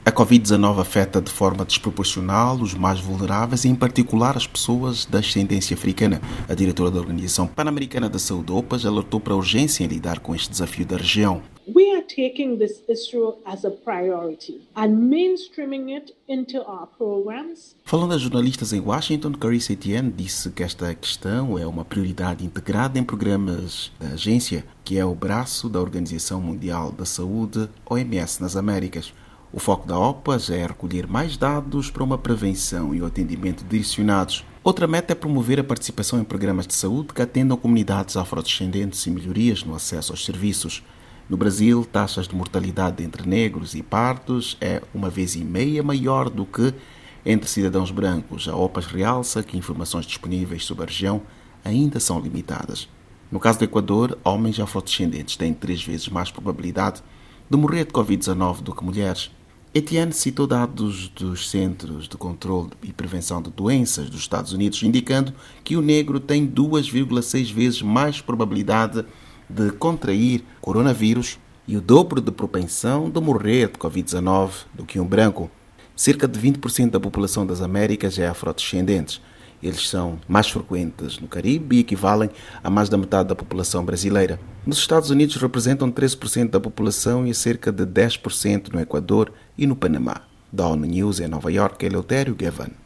A Covid-19 afeta de forma desproporcional os mais vulneráveis e, em particular, as pessoas da ascendência africana. A diretora da Organização Pan-Americana da Saúde, OPAS, alertou para a urgência em lidar com este desafio da região. We are taking this issue as a priority and mainstreaming it into our programs. Falando a jornalistas em Washington, Carissa Etienne disse que esta questão é uma prioridade integrada em programas da agência, que é o braço da Organização Mundial da Saúde, OMS, nas Américas. O foco da OPAS é recolher mais dados para uma prevenção e o atendimento direcionados. Outra meta é promover a participação em programas de saúde que atendam comunidades afrodescendentes e melhorias no acesso aos serviços. No Brasil, taxas de mortalidade entre negros e pardos é 1,5 vezes maior do que entre cidadãos brancos. A OPAS realça que informações disponíveis sobre a região ainda são limitadas. No caso do Equador, homens afrodescendentes têm 3 vezes mais probabilidade de morrer de Covid-19 do que mulheres. Etienne citou dados dos Centros de Controlo e Prevenção de Doenças dos Estados Unidos, indicando que o negro tem 2,6 vezes mais probabilidade de contrair coronavírus e o dobro de propensão de morrer de Covid-19 do que um branco. Cerca de 20% da população das Américas é afrodescendente. Eles são mais frequentes no Caribe e equivalem a mais da metade da população brasileira. Nos Estados Unidos representam 13% da população e cerca de 10% no Equador e no Panamá. Da ONU News em Nova York, Eleutério Gavan.